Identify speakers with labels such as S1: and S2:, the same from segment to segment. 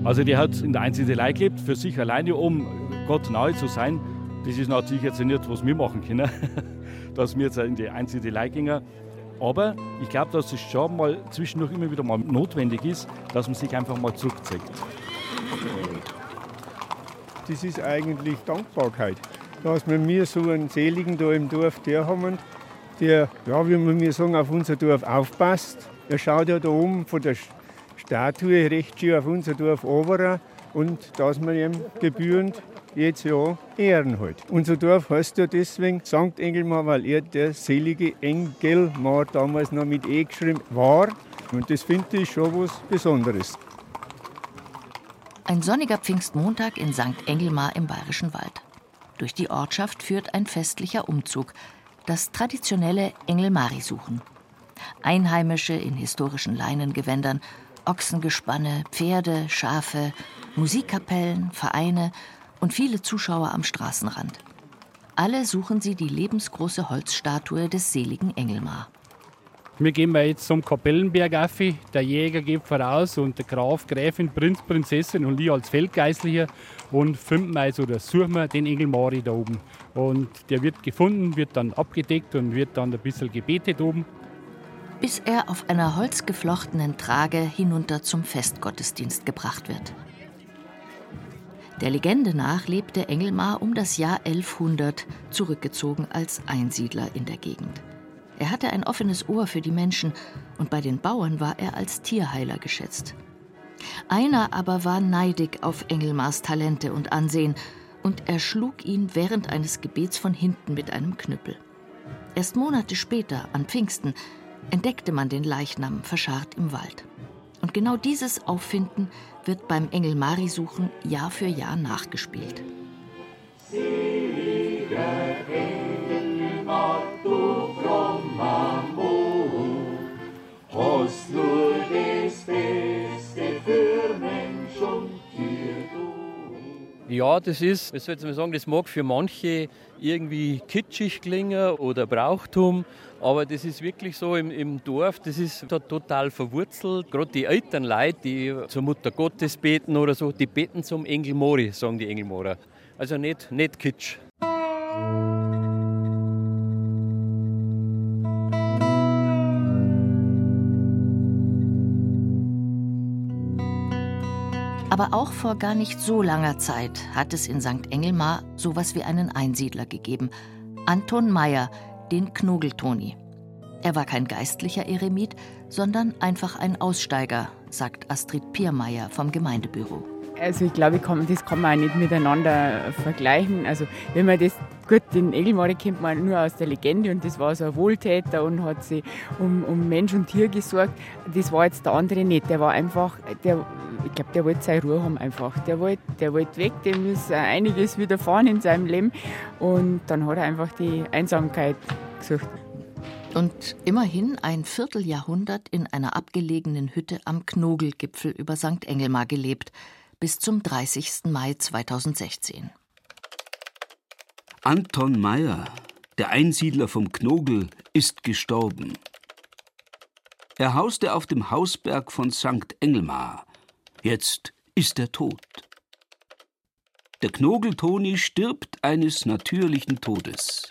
S1: Also die hat in der Einsiedelei gelebt, für sich alleine, um Gott nahe zu sein. Das ist natürlich jetzt nicht, was wir machen können, dass wir jetzt in die Einsiedelei gehen. Aber ich glaube, dass es schon mal zwischendurch immer wieder mal notwendig ist, dass man sich einfach mal zurückzieht.
S2: Das ist eigentlich Dankbarkeit, dass wir so einen Seligen da im Dorf haben, der, ja, wie wir sagen, auf unser Dorf aufpasst. Er schaut ja da oben von der Statue recht schön auf unser Dorf runter und dass wir ihm gebührend jetzt ja ehren halt. Unser Dorf heißt ja deswegen St. Engelmar, weil er der selige Engelmar damals noch mit E geschrieben war. Und das finde ich schon was Besonderes.
S3: Ein sonniger Pfingstmontag in St. Engelmar im Bayerischen Wald. Durch die Ortschaft führt ein festlicher Umzug, das traditionelle Engelmari-Suchen. Einheimische in historischen Leinengewändern, Ochsengespanne, Pferde, Schafe, Musikkapellen, Vereine und viele Zuschauer am Straßenrand. Alle suchen sie die lebensgroße Holzstatue des seligen Engelmar.
S4: Wir gehen mal jetzt zum Kapellenberg auf. Der Jäger geht voraus und der Graf, Gräfin, Prinz, Prinzessin und ich als Feldgeistlicher und finden also oder suchen wir den Engelmari da oben. Und der wird gefunden, wird dann abgedeckt und wird dann ein bisschen gebetet oben.
S3: Bis er auf einer holzgeflochtenen Trage hinunter zum Festgottesdienst gebracht wird. Der Legende nach lebte Engelmar um das Jahr 1100 zurückgezogen als Einsiedler in der Gegend. Er hatte ein offenes Ohr für die Menschen und bei den Bauern war er als Tierheiler geschätzt. Einer aber war neidig auf Engelmars Talente und Ansehen und erschlug ihn während eines Gebets von hinten mit einem Knüppel. Erst Monate später, an Pfingsten, entdeckte man den Leichnam verscharrt im Wald. Und genau dieses Auffinden wird beim Engelmari-Suchen Jahr für Jahr nachgespielt.
S5: Ja, das ist, was soll ich mal sagen, das mag für manche irgendwie kitschig klingen oder Brauchtum, aber das ist wirklich so im Dorf, das ist da total verwurzelt. Gerade die älteren Leute, die zur Mutter Gottes beten oder so, die beten zum Engelmari, sagen die Engelmarer. Also nicht kitsch.
S3: Aber auch vor gar nicht so langer Zeit hat es in St. Engelmar sowas wie einen Einsiedler gegeben. Anton Meyer, den Knogeltoni. Er war kein geistlicher Eremit, sondern einfach ein Aussteiger, sagt Astrid Piermeier vom Gemeindebüro.
S6: Also ich glaube, das kann man auch nicht miteinander vergleichen. Also wenn man das, gut, den Engelmari kennt man nur aus der Legende und das war so ein Wohltäter und hat sich um Mensch und Tier gesorgt. Das war jetzt der andere nicht. Der war einfach, ich glaube, der wollte seine Ruhe haben einfach. Der wollte weg, dem ist einiges widerfahren in seinem Leben und dann hat er einfach die Einsamkeit gesucht.
S3: Und immerhin ein Vierteljahrhundert in einer abgelegenen Hütte am Knogelgipfel über St. Engelmar gelebt, bis zum 30. Mai 2016.
S7: Anton Meyer, der Einsiedler vom Knogel, ist gestorben. Er hauste auf dem Hausberg von St. Engelmar. Jetzt ist er tot. Der Knogeltoni stirbt eines natürlichen Todes.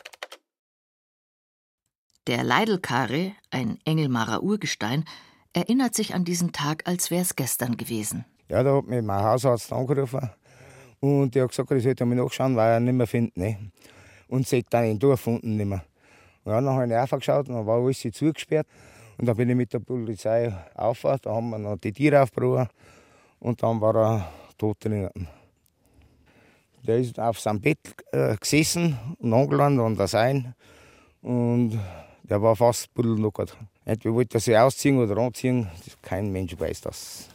S3: Der Leidelkare, ein Engelmarer Urgestein, erinnert sich an diesen Tag, als wäre es gestern gewesen.
S8: Ja, da hat mich mein Hausarzt angerufen und der hat gesagt, ich sollte mal nachschauen, weil er ihn nicht mehr findet. Ne? Und sagt dann im Dorf unten nicht mehr. Ja, dann habe ich aufgeschaut und dann war alles zugesperrt. Und dann bin ich mit der Polizei rauf, da haben wir noch die Tiere aufgebrochen und dann war er tot drin. Der ist auf seinem Bett gesessen und angelandet an der Seine und der war fast buddelnockert. Entweder wollte er sich ausziehen oder anziehen, kein Mensch weiß das.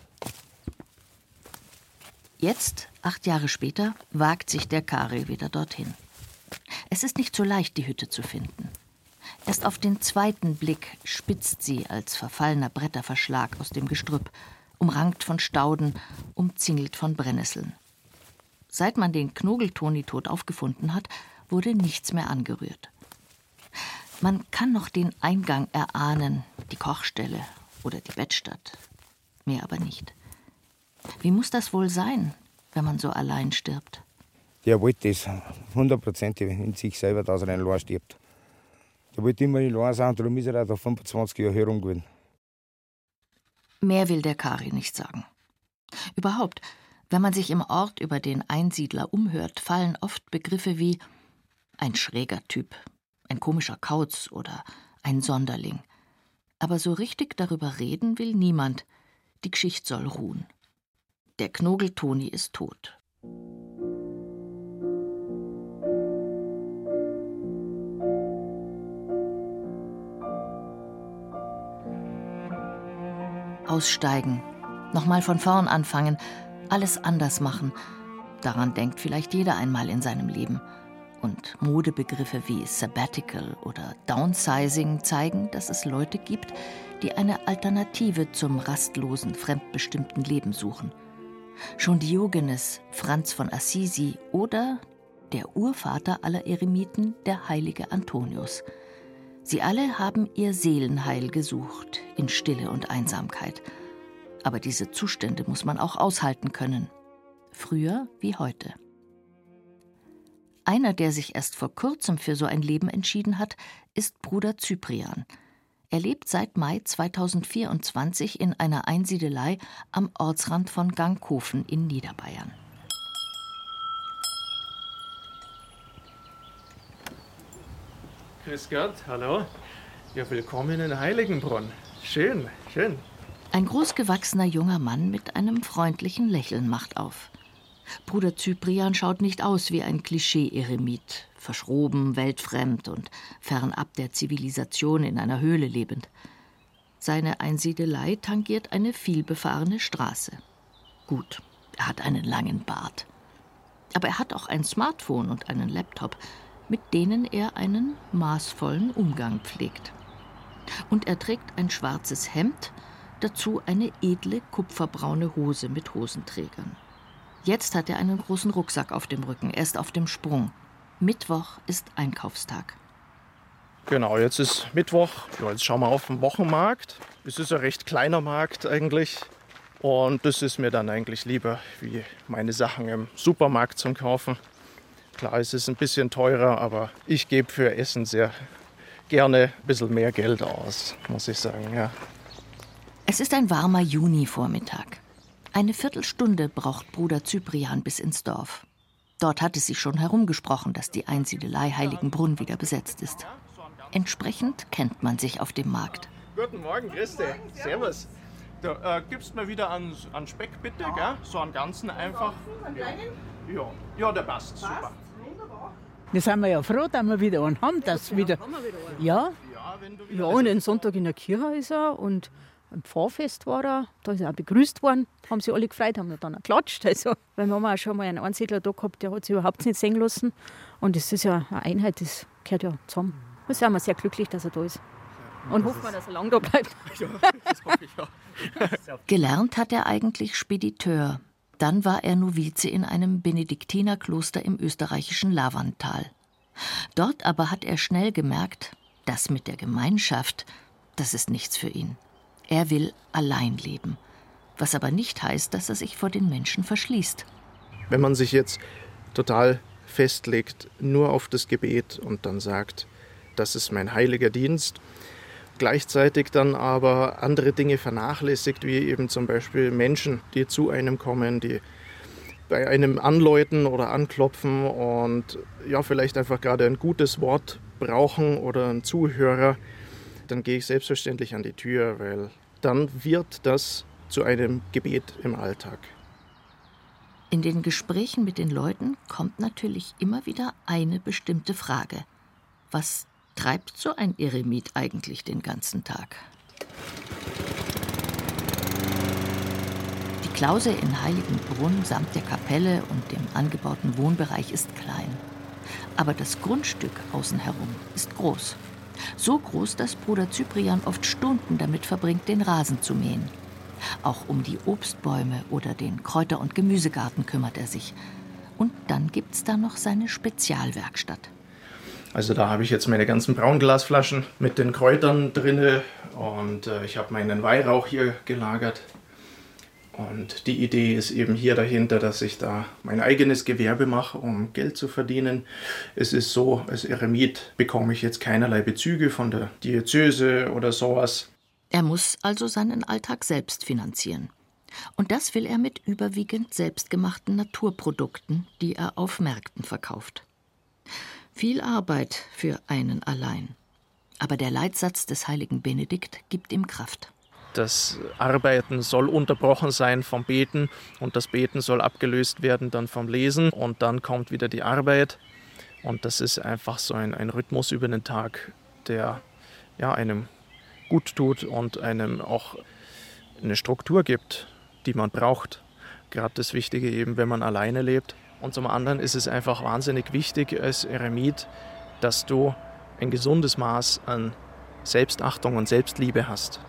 S3: Jetzt, 8 Jahre später, wagt sich der Kari wieder dorthin. Es ist nicht so leicht, die Hütte zu finden. Erst auf den zweiten Blick spitzt sie als verfallener Bretterverschlag aus dem Gestrüpp, umrankt von Stauden, umzingelt von Brennnesseln. Seit man den Knogeltoni tot aufgefunden hat, wurde nichts mehr angerührt. Man kann noch den Eingang erahnen, die Kochstelle oder die Bettstatt. Mehr aber nicht. Wie muss das wohl sein, wenn man so allein stirbt?
S8: Der wollte das 100% in sich selber, dass er allein stirbt. Der wollte immer allein sein und darum ist er auch da 25 Jahre herum gewesen.
S3: Mehr will der Kari nicht sagen. Überhaupt, wenn man sich im Ort über den Einsiedler umhört, fallen oft Begriffe wie ein schräger Typ, ein komischer Kauz oder ein Sonderling. Aber so richtig darüber reden will niemand. Die Geschichte soll ruhen. Der Knogel-Toni ist tot. Aussteigen, nochmal von vorn anfangen, alles anders machen. Daran denkt vielleicht jeder einmal in seinem Leben. Und Modebegriffe wie Sabbatical oder Downsizing zeigen, dass es Leute gibt, die eine Alternative zum rastlosen, fremdbestimmten Leben suchen. Schon Diogenes, Franz von Assisi oder der Urvater aller Eremiten, der heilige Antonius. Sie alle haben ihr Seelenheil gesucht, in Stille und Einsamkeit. Aber diese Zustände muss man auch aushalten können. Früher wie heute. Einer, der sich erst vor kurzem für so ein Leben entschieden hat, ist Bruder Cyprian. Er lebt seit Mai 2024 in einer Einsiedelei am Ortsrand von Gangkofen in Niederbayern.
S9: Grüß Gott, hallo. Ja, willkommen in Heiligenbrunn. Schön, schön.
S3: Ein großgewachsener junger Mann mit einem freundlichen Lächeln macht auf. Bruder Cyprian schaut nicht aus wie ein Klischee-Eremit, verschroben, weltfremd und fernab der Zivilisation in einer Höhle lebend. Seine Einsiedelei tangiert eine vielbefahrene Straße. Gut, er hat einen langen Bart. Aber er hat auch ein Smartphone und einen Laptop, mit denen er einen maßvollen Umgang pflegt. Und er trägt ein schwarzes Hemd, dazu eine edle kupferbraune Hose mit Hosenträgern. Jetzt hat er einen großen Rucksack auf dem Rücken, er ist auf dem Sprung. Mittwoch ist Einkaufstag.
S9: Genau, jetzt ist Mittwoch. Ja, jetzt schauen wir auf den Wochenmarkt. Es ist ein recht kleiner Markt eigentlich. Und das ist mir dann eigentlich lieber, wie meine Sachen im Supermarkt zum Kaufen. Klar, es ist ein bisschen teurer, aber ich gebe für Essen sehr gerne ein bisschen mehr Geld aus, muss ich sagen, ja.
S3: Es ist ein warmer Juni-Vormittag. Eine Viertelstunde braucht Bruder Cyprian bis ins Dorf. Dort hat es sich schon herumgesprochen, dass die Einsiedelei Heiligenbrunn wieder besetzt ist. Entsprechend kennt man sich auf dem Markt.
S9: Guten Morgen, Christi. Servus. Da gibst mir wieder an Speck, bitte, gell? So einen ganzen einfach. Ja, der passt, super.
S10: Da sind wir ja froh, dass wir wieder einen haben, dass wieder. Ja, und den Sonntag in der Kirche ist er und am Pfarrfest war er, da ist er auch begrüßt worden, haben sich alle gefreut, haben dann auch geklatscht. Also, weil wir haben auch schon mal einen Einsiedler da gehabt, der hat sich überhaupt nicht sehen lassen. Und das ist ja eine Einheit, das gehört ja zusammen. Da sind wir sehr glücklich, dass er da ist. Und hoffen wir, dass er lange da bleibt.
S9: Ja, das hoffe ich auch.
S3: Gelernt hat er eigentlich Spediteur. Dann war er Novize in einem Benediktinerkloster im österreichischen Lavanttal. Dort aber hat er schnell gemerkt, das mit der Gemeinschaft, das ist nichts für ihn. Er will allein leben, was aber nicht heißt, dass er sich vor den Menschen verschließt.
S9: Wenn man sich jetzt total festlegt, nur auf das Gebet und dann sagt, das ist mein heiliger Dienst, gleichzeitig dann aber andere Dinge vernachlässigt, wie eben zum Beispiel Menschen, die zu einem kommen, die bei einem anläuten oder anklopfen und ja, vielleicht einfach gerade ein gutes Wort brauchen oder einen Zuhörer, dann gehe ich selbstverständlich an die Tür, weil dann wird das zu einem Gebet im Alltag.
S3: In den Gesprächen mit den Leuten kommt natürlich immer wieder eine bestimmte Frage. Was treibt so ein Eremit eigentlich den ganzen Tag? Die Klause in Heiligenbrunn samt der Kapelle und dem angebauten Wohnbereich ist klein. Aber das Grundstück außen herum ist groß. So groß, dass Bruder Cyprian oft Stunden damit verbringt, den Rasen zu mähen. Auch um die Obstbäume oder den Kräuter- und Gemüsegarten kümmert er sich. Und dann gibt's da noch seine Spezialwerkstatt.
S9: Also da habe ich jetzt meine ganzen Braunglasflaschen mit den Kräutern drin und ich habe meinen Weihrauch hier gelagert. Und die Idee ist eben hier dahinter, dass ich da mein eigenes Gewerbe mache, um Geld zu verdienen. Es ist so, als Eremit bekomme ich jetzt keinerlei Bezüge von der Diözese oder sowas.
S3: Er muss also seinen Alltag selbst finanzieren. Und das will er mit überwiegend selbstgemachten Naturprodukten, die er auf Märkten verkauft. Viel Arbeit für einen allein. Aber der Leitsatz des heiligen Benedikt gibt ihm Kraft.
S9: Das Arbeiten soll unterbrochen sein vom Beten und das Beten soll abgelöst werden dann vom Lesen und dann kommt wieder die Arbeit. Und das ist einfach so ein Rhythmus über den Tag, der einem gut tut und einem auch eine Struktur gibt, die man braucht. Gerade das Wichtige eben, wenn man alleine lebt. Und zum anderen ist es einfach wahnsinnig wichtig als Eremit, dass du ein gesundes Maß an Selbstachtung und Selbstliebe hast.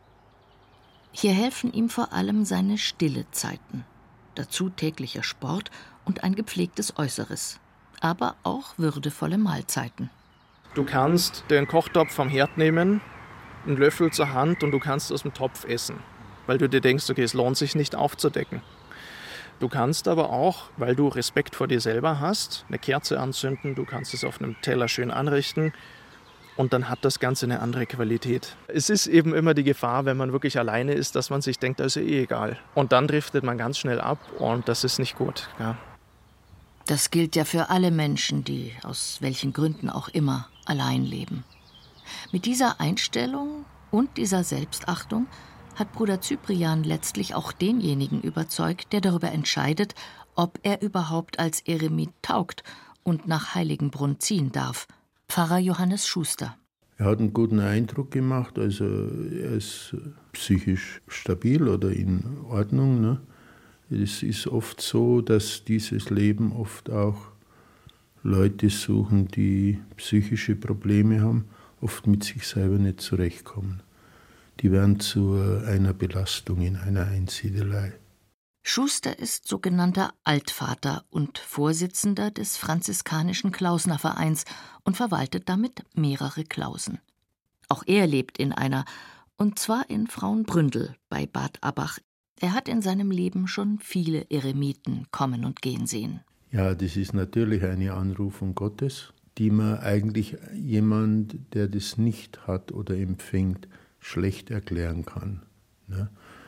S3: Hier helfen ihm vor allem seine stille Zeiten. Dazu täglicher Sport und ein gepflegtes Äußeres. Aber auch würdevolle Mahlzeiten.
S9: Du kannst den Kochtopf vom Herd nehmen, einen Löffel zur Hand und du kannst aus dem Topf essen. Weil du dir denkst, okay, es lohnt sich nicht aufzudecken. Du kannst aber auch, weil du Respekt vor dir selber hast, eine Kerze anzünden, du kannst es auf einem Teller schön anrichten. Und dann hat das Ganze eine andere Qualität. Es ist eben immer die Gefahr, wenn man wirklich alleine ist, dass man sich denkt, das ist egal. Und dann driftet man ganz schnell ab und das ist nicht gut. Ja.
S3: Das gilt ja für alle Menschen, die aus welchen Gründen auch immer allein leben. Mit dieser Einstellung und dieser Selbstachtung hat Bruder Cyprian letztlich auch denjenigen überzeugt, der darüber entscheidet, ob er überhaupt als Eremit taugt und nach Heiligenbrunn ziehen darf. Pfarrer Johannes Schuster.
S11: Er hat einen guten Eindruck gemacht, also er ist psychisch stabil oder in Ordnung. Ne? Es ist oft so, dass dieses Leben oft auch Leute suchen, die psychische Probleme haben, oft mit sich selber nicht zurechtkommen. Die werden zu einer Belastung in einer Einsiedelei.
S3: Schuster ist sogenannter Altvater und Vorsitzender des franziskanischen Klausnervereins und verwaltet damit mehrere Klausen. Auch er lebt in einer, und zwar in Frauenbründel bei Bad Abbach. Er hat in seinem Leben schon viele Eremiten kommen und gehen sehen.
S11: Ja, das ist natürlich eine Anrufung Gottes, die man eigentlich jemand, der das nicht hat oder empfängt, schlecht erklären kann. Ne?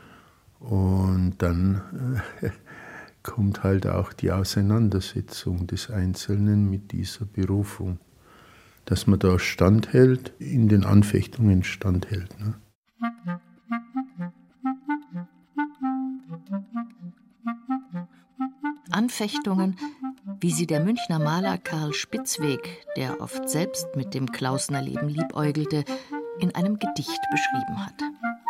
S11: Und dann kommt halt auch die Auseinandersetzung des Einzelnen mit dieser Berufung, dass man da standhält, in den Anfechtungen standhält. Ne?
S3: Anfechtungen, wie sie der Münchner Maler Karl Spitzweg, der oft selbst mit dem Klausnerleben liebäugelte, in einem Gedicht beschrieben hat.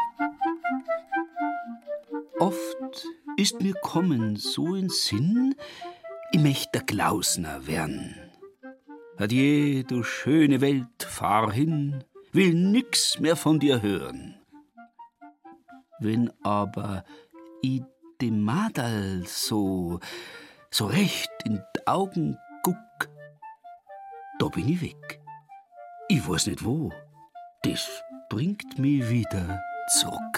S7: Oft ist mir kommen so in Sinn, ich möcht der Klausner werden. Adieu, du schöne Welt, fahr hin, will nix mehr von dir hören. Wenn aber ich dem Madal so recht in die Augen guck, da bin ich weg. Ich weiß nicht wo, das bringt mich wieder zurück.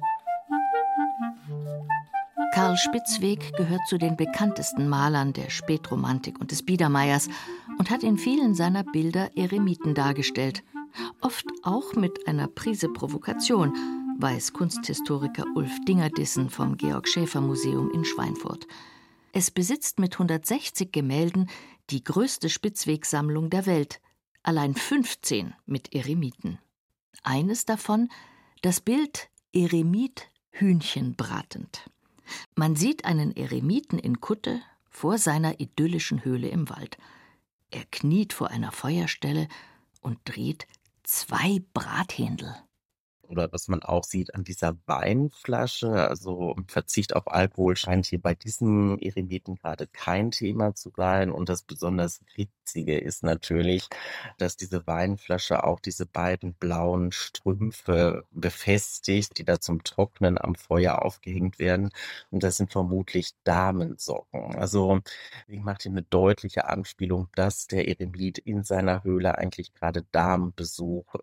S3: Karl Spitzweg gehört zu den bekanntesten Malern der Spätromantik und des Biedermeiers und hat in vielen seiner Bilder Eremiten dargestellt. Oft auch mit einer Prise Provokation, weiß Kunsthistoriker Ulf Dingerdissen vom Georg-Schäfer-Museum in Schweinfurt. Es besitzt mit 160 Gemälden die größte Spitzweg-Sammlung der Welt, allein 15 mit Eremiten. Eines davon, das Bild Eremit Hühnchen bratend. Man sieht einen Eremiten in Kutte vor seiner idyllischen Höhle im Wald. Er kniet vor einer Feuerstelle und dreht 2 Brathändel.
S12: Oder was man auch sieht an dieser Weinflasche, also Verzicht auf Alkohol scheint hier bei diesem Eremiten gerade kein Thema zu sein. Und das besonders Witzige ist natürlich, dass diese Weinflasche auch diese beiden blauen Strümpfe befestigt, die da zum Trocknen am Feuer aufgehängt werden. Und das sind vermutlich Damensocken. Also ich mache hier eine deutliche Anspielung, dass der Eremit in seiner Höhle eigentlich gerade Damenbesuch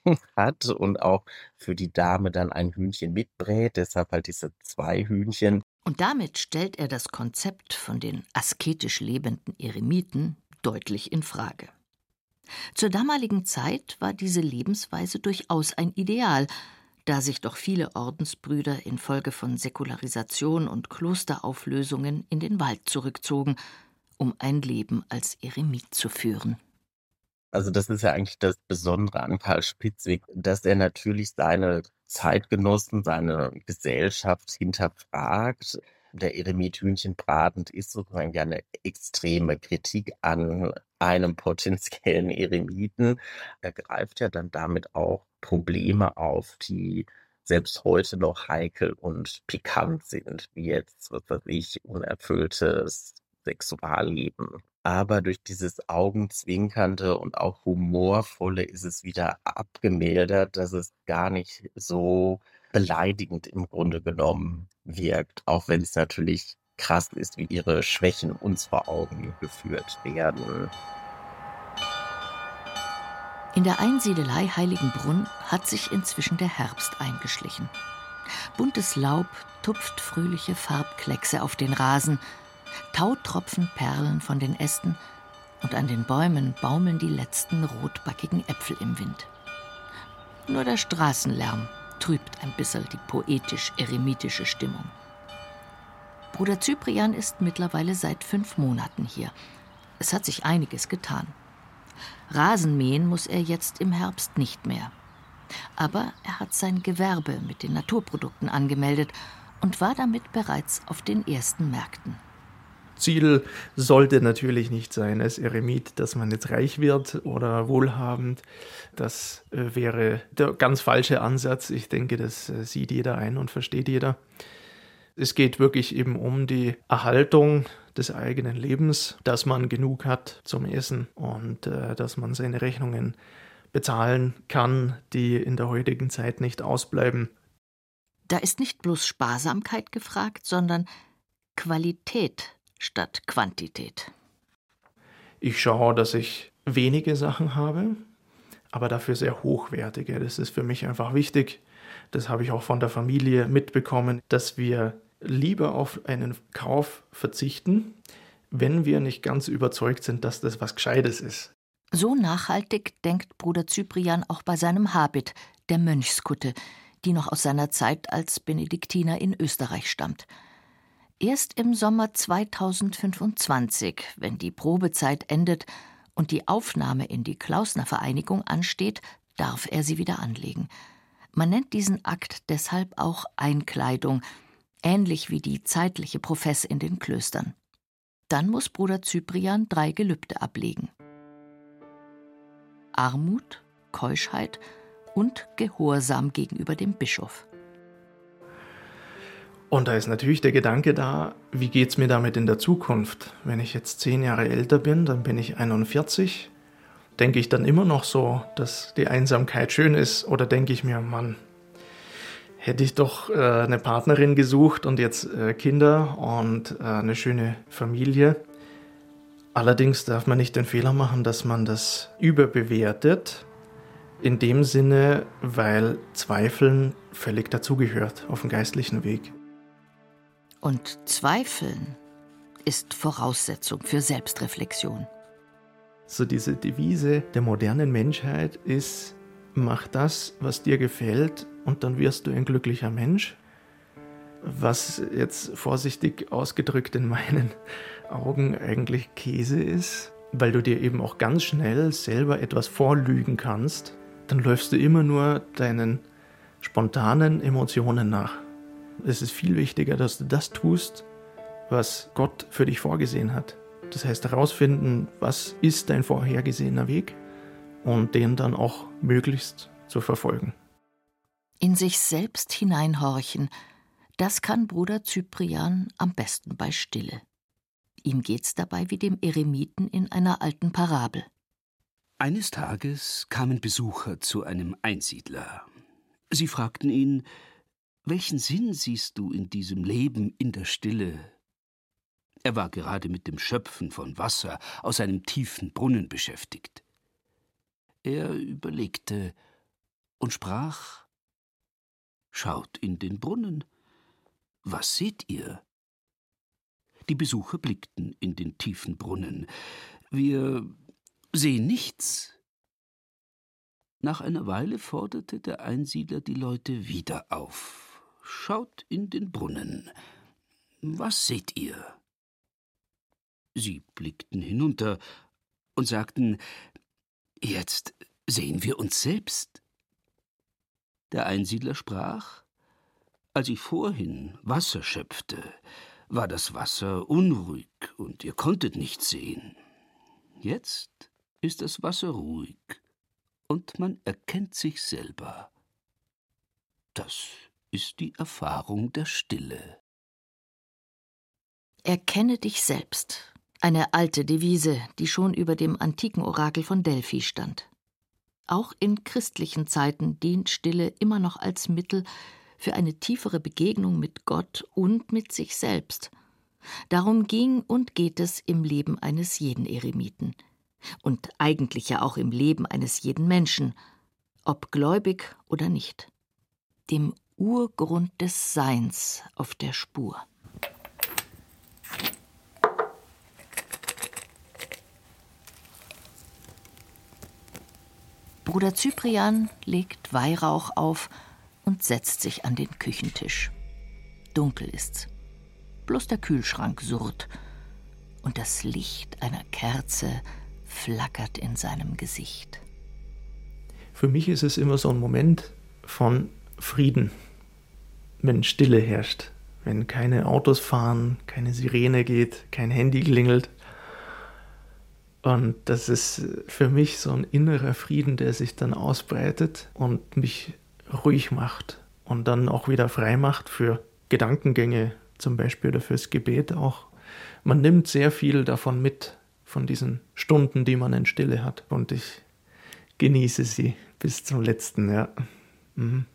S12: hat und auch für die Dame dann ein Hühnchen mitbrät, deshalb halt diese 2 Hühnchen.
S3: Und damit stellt er das Konzept von den asketisch lebenden Eremiten deutlich in Frage. Zur damaligen Zeit war diese Lebensweise durchaus ein Ideal, da sich doch viele Ordensbrüder infolge von Säkularisation und Klosterauflösungen in den Wald zurückzogen, um ein Leben als Eremit zu führen.
S12: Also das ist ja eigentlich das Besondere an Karl Spitzweg, dass er natürlich seine Zeitgenossen, seine Gesellschaft hinterfragt. Der Eremit Hühnchenbratend ist sozusagen ja eine extreme Kritik an einem potenziellen Eremiten. Er greift ja dann damit auch Probleme auf, die selbst heute noch heikel und pikant sind, wie jetzt, was weiß ich, unerfülltes Sexualleben. Aber durch dieses Augenzwinkernde und auch Humorvolle ist es wieder abgemildert, dass es gar nicht so beleidigend im Grunde genommen wirkt, auch wenn es natürlich krass ist, wie ihre Schwächen uns vor Augen geführt werden.
S3: In der Einsiedelei Heiligenbrunn hat sich inzwischen der Herbst eingeschlichen. Buntes Laub tupft fröhliche Farbkleckse auf den Rasen, Tautropfen perlen von den Ästen und an den Bäumen baumeln die letzten rotbackigen Äpfel im Wind. Nur der Straßenlärm trübt ein bisschen die poetisch-eremitische Stimmung. Bruder Cyprian ist mittlerweile seit 5 Monaten hier. Es hat sich einiges getan. Rasenmähen muss er jetzt im Herbst nicht mehr. Aber er hat sein Gewerbe mit den Naturprodukten angemeldet und war damit bereits auf den ersten Märkten.
S9: Ziel sollte natürlich nicht sein als Eremit, dass man jetzt reich wird oder wohlhabend. Das wäre der ganz falsche Ansatz. Ich denke, das sieht jeder ein und versteht jeder. Es geht wirklich eben um die Erhaltung des eigenen Lebens, dass man genug hat zum Essen und dass man seine Rechnungen bezahlen kann, die in der heutigen Zeit nicht ausbleiben.
S3: Da ist nicht bloß Sparsamkeit gefragt, sondern Qualität statt Quantität.
S9: Ich schaue, dass ich wenige Sachen habe, aber dafür sehr hochwertige. Das ist für mich einfach wichtig. Das habe ich auch von der Familie mitbekommen, dass wir lieber auf einen Kauf verzichten, wenn wir nicht ganz überzeugt sind, dass das was Gescheites ist.
S3: So nachhaltig denkt Bruder Cyprian auch bei seinem Habit, der Mönchskutte, die noch aus seiner Zeit als Benediktiner in Österreich stammt. Erst im Sommer 2025, wenn die Probezeit endet und die Aufnahme in die Klausner Vereinigung ansteht, darf er sie wieder anlegen. Man nennt diesen Akt deshalb auch Einkleidung, ähnlich wie die zeitliche Profess in den Klöstern. Dann muss Bruder Cyprian 3 Gelübde ablegen: Armut, Keuschheit und Gehorsam gegenüber dem Bischof.
S9: Und da ist natürlich der Gedanke da, wie geht es mir damit in der Zukunft? Wenn ich jetzt 10 Jahre älter bin, dann bin ich 41. Denke ich dann immer noch so, dass die Einsamkeit schön ist? Oder denke ich mir, Mann, hätte ich doch eine Partnerin gesucht und jetzt Kinder und eine schöne Familie? Allerdings darf man nicht den Fehler machen, dass man das überbewertet. In dem Sinne, weil Zweifeln völlig dazugehört auf dem geistlichen Weg.
S3: Und Zweifeln ist Voraussetzung für Selbstreflexion.
S9: So diese Devise der modernen Menschheit ist: Mach das, was dir gefällt, und dann wirst du ein glücklicher Mensch. Was jetzt vorsichtig ausgedrückt in meinen Augen eigentlich Käse ist, weil du dir eben auch ganz schnell selber etwas vorlügen kannst. Dann läufst du immer nur deinen spontanen Emotionen nach. Es ist viel wichtiger, dass du das tust, was Gott für dich vorgesehen hat. Das heißt, herausfinden, was ist dein vorhergesehener Weg und den dann auch möglichst zu verfolgen.
S3: In sich selbst hineinhorchen, das kann Bruder Cyprian am besten bei Stille. Ihm geht's dabei wie dem Eremiten in einer alten Parabel.
S7: Eines Tages kamen Besucher zu einem Einsiedler. Sie fragten ihn: Welchen Sinn siehst du in diesem Leben in der Stille? Er war gerade mit dem Schöpfen von Wasser aus einem tiefen Brunnen beschäftigt. Er überlegte und sprach: »Schaut in den Brunnen. Was seht ihr?« Die Besucher blickten in den tiefen Brunnen. »Wir sehen nichts.« Nach einer Weile forderte der Einsiedler die Leute wieder auf. »Schaut in den Brunnen. Was seht ihr?« Sie blickten hinunter und sagten: »Jetzt sehen wir uns selbst.« Der Einsiedler sprach: »Als ich vorhin Wasser schöpfte, war das Wasser unruhig und ihr konntet nichts sehen. Jetzt ist das Wasser ruhig und man erkennt sich selber. Das ist die Erfahrung der Stille.«
S3: Erkenne dich selbst. Eine alte Devise, die schon über dem antiken Orakel von Delphi stand. Auch in christlichen Zeiten dient Stille immer noch als Mittel für eine tiefere Begegnung mit Gott und mit sich selbst. Darum ging und geht es im Leben eines jeden Eremiten. Und eigentlich ja auch im Leben eines jeden Menschen, ob gläubig oder nicht. Dem Urgrund des Seins auf der Spur. Bruder Cyprian legt Weihrauch auf und setzt sich an den Küchentisch. Dunkel ist's. Bloß der Kühlschrank surrt und das Licht einer Kerze flackert in seinem Gesicht.
S13: Für mich ist es immer so ein Moment von Frieden, wenn Stille herrscht, wenn keine Autos fahren, keine Sirene geht, kein Handy klingelt. Und das ist für mich so ein innerer Frieden, der sich dann ausbreitet und mich ruhig macht und dann auch wieder frei macht für Gedankengänge zum Beispiel oder fürs Gebet auch. Man nimmt sehr viel davon mit, von diesen Stunden, die man in Stille hat. Und ich genieße sie bis zum letzten, ja. Mhm.